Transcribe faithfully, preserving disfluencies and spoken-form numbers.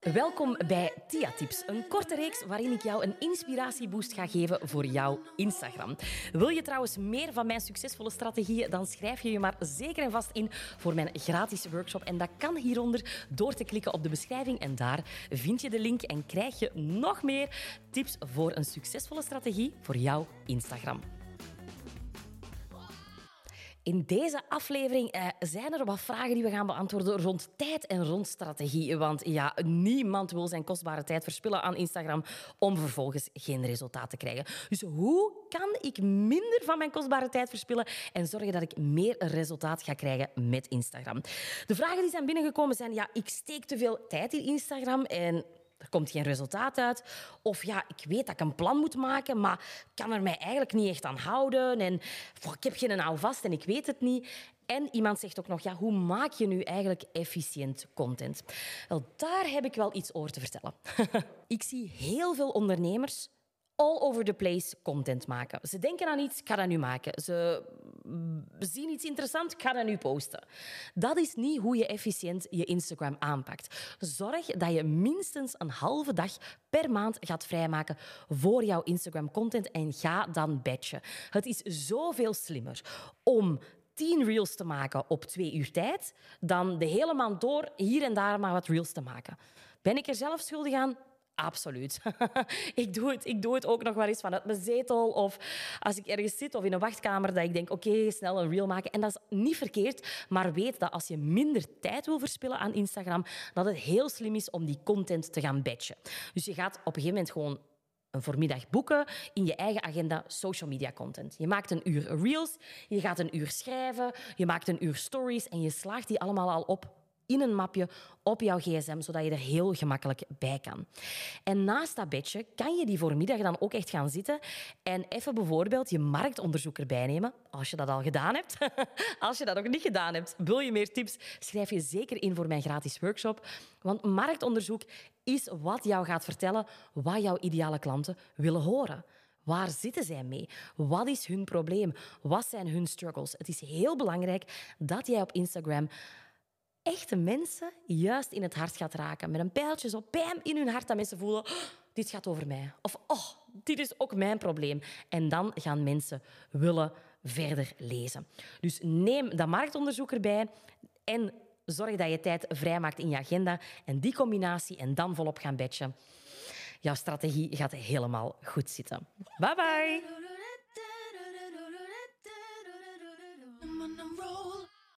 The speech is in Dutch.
Welkom bij Tia Tips, een korte reeks waarin ik jou een inspiratieboost ga geven voor jouw Instagram. Wil je trouwens meer van mijn succesvolle strategieën, dan schrijf je je maar zeker en vast in voor mijn gratis workshop. En dat kan hieronder door te klikken op de beschrijving en daar vind je de link en krijg je nog meer tips voor een succesvolle strategie voor jouw Instagram. In deze aflevering eh, zijn er wat vragen die we gaan beantwoorden rond tijd en rond strategie. Want ja, niemand wil zijn kostbare tijd verspillen aan Instagram om vervolgens geen resultaat te krijgen. Dus hoe kan ik minder van mijn kostbare tijd verspillen en zorgen dat ik meer resultaat ga krijgen met Instagram? De vragen die zijn binnengekomen zijn, ja, ik steek te veel tijd in Instagram en er komt geen resultaat uit. Of ja, ik weet dat ik een plan moet maken, maar kan er mij eigenlijk niet echt aan houden. En oh, ik heb geen houvast en ik weet het niet. En iemand zegt ook nog, ja, hoe maak je nu eigenlijk efficiënt content? Wel, daar heb ik wel iets over te vertellen. Ik zie heel veel ondernemers all over the place content maken. Ze denken aan iets, ik ga dat nu maken. Ze zien iets interessants, ik ga dat nu posten. Dat is niet hoe je efficiënt je Instagram aanpakt. Zorg dat je minstens een halve dag per maand gaat vrijmaken voor jouw Instagram-content en ga dan batchen. Het is zoveel slimmer om tien reels te maken op twee uur tijd dan de hele maand door hier en daar maar wat reels te maken. Ben ik er zelf schuldig aan? Absoluut. ik, doe het, ik doe het ook nog wel eens vanuit mijn zetel of als ik ergens zit of in een wachtkamer dat ik denk, oké, okay, snel een reel maken. En dat is niet verkeerd, maar weet dat als je minder tijd wil verspillen aan Instagram, dat het heel slim is om die content te gaan batchen. Dus je gaat op een gegeven moment gewoon een voormiddag boeken in je eigen agenda social media content. Je maakt een uur reels, je gaat een uur schrijven, je maakt een uur stories en je slaagt die allemaal al op in een mapje op jouw gsm, zodat je er heel gemakkelijk bij kan. En naast dat bedje kan je die voormiddag dan ook echt gaan zitten en even bijvoorbeeld je marktonderzoek erbij nemen, als je dat al gedaan hebt. Als je dat nog niet gedaan hebt, wil je meer tips, schrijf je zeker in voor mijn gratis workshop. Want marktonderzoek is wat jou gaat vertellen wat jouw ideale klanten willen horen. Waar zitten zij mee? Wat is hun probleem? Wat zijn hun struggles? Het is heel belangrijk dat jij op Instagram echte mensen juist in het hart gaat raken. Met een pijltje zo bam in hun hart dat mensen voelen, oh, dit gaat over mij. Of oh, dit is ook mijn probleem. En dan gaan mensen willen verder lezen. Dus neem dat marktonderzoek erbij en zorg dat je tijd vrijmaakt in je agenda. En die combinatie en dan volop gaan batchen. Jouw strategie gaat helemaal goed zitten. Bye bye!